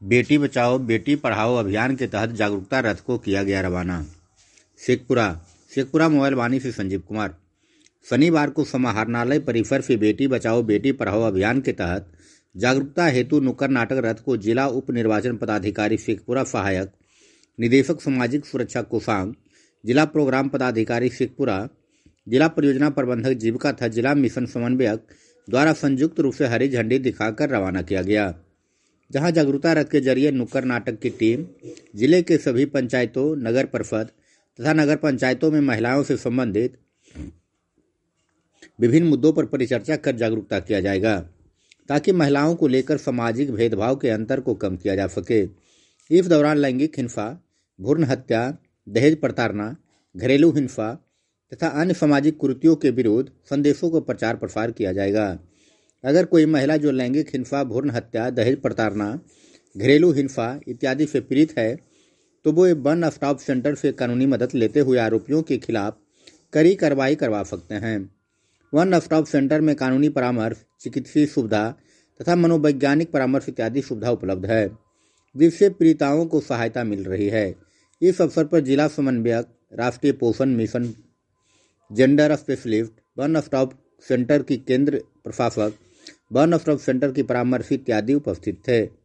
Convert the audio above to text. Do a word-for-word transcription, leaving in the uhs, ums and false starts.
बेटी बचाओ बेटी पढ़ाओ अभियान के तहत जागरूकता रथ को किया गया रवाना। शेखपुरा शेखपुरा मोबाइल वाणी से संजीव कुमार। शनिवार को समाहरणालय परिसर से बेटी बचाओ बेटी पढ़ाओ अभियान के तहत जागरूकता हेतु नुक्कड़ नाटक रथ को जिला उप निर्वाचन पदाधिकारी शेखपुरा, सहायक निदेशक सामाजिक सुरक्षा कोषांग, जिला प्रोग्राम पदाधिकारी शेखपुरा, जिला परियोजना प्रबंधक जीविका तथा जिला मिशन समन्वयक द्वारा संयुक्त रूप से हरी झंडी दिखाकर रवाना किया गया, जहां जागरूकता रथ के जरिए नुक्कड़ नाटक की टीम जिले के सभी पंचायतों, नगर परिषद तथा नगर पंचायतों में महिलाओं से संबंधित विभिन्न मुद्दों पर परिचर्चा कर जागरूकता किया जाएगा, ताकि महिलाओं को लेकर सामाजिक भेदभाव के अंतर को कम किया जा सके। इस दौरान लैंगिक हिंसा, भ्रूण हत्या, दहेज प्रताड़ना, घरेलू हिंसा तथा अन्य सामाजिक कुरीतियों के विरुद्ध संदेशों को प्रचार प्रसार किया जाएगा। अगर कोई महिला जो लैंगिक हिंसा, भ्रूण हत्या, दहेज प्रताड़ना, घरेलू हिंसा इत्यादि से पीड़ित है, तो वो वन स्टॉप सेंटर से कानूनी मदद लेते हुए आरोपियों के खिलाफ कड़ी कार्रवाई करवा सकते हैं। वन स्टॉप सेंटर में कानूनी परामर्श, चिकित्सीय सुविधा तथा मनोवैज्ञानिक परामर्श इत्यादि सुविधा उपलब्ध है, जिससे पीड़िताओं को सहायता मिल रही है। इस अवसर पर जिला समन्वयक, राष्ट्रीय पोषण मिशन, gender specialist, one stop centre की केंद्र प्रशासक, वन स्टॉप सेंटर की परामर्श इत्यादि उपस्थित थे।